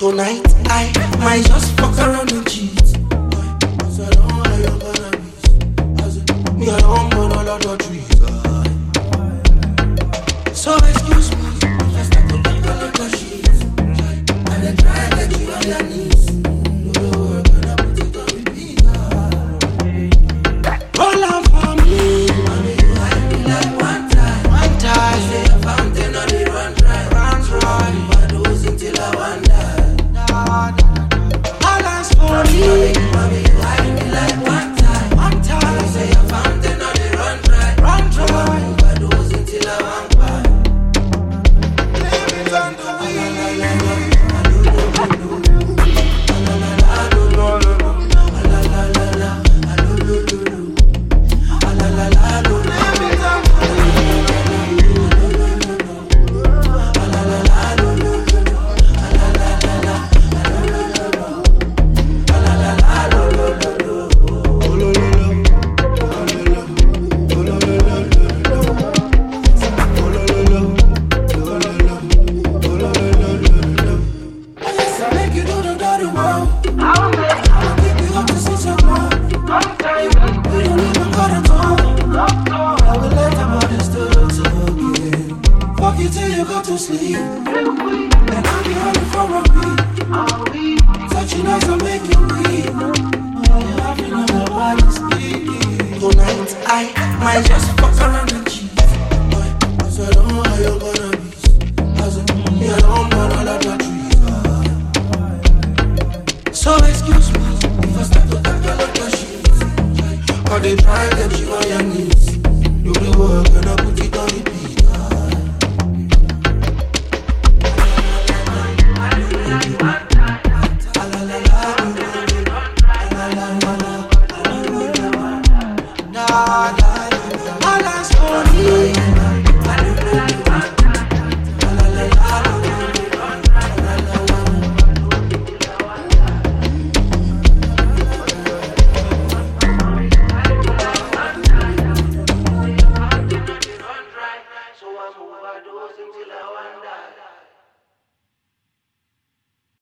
Tonight I might just fuck around and cheat. So I don't know how you're gonna be. Me I don't burn all of the trees. So excuse me if I start to take all of the shit. And I try to get you on your knees. Do the work and I put it on repeat. Roll on for me. Mommy, you hype me like one time. One time. Say a fountain on the run dry. Run dry. But those until I wonder. All eyes for me. Mommy, you hype me like one time. One time. Say a fountain on the run dry. Run dry. But those until I wonder. Leave it on the wheel. Tonight I might just fuck around and cheat. So I don't know how you're gonna be. Me I don't burn all of the trees. So excuse me if I start to talk all of the shit. Or they try to get you on your knees. Do the work and I put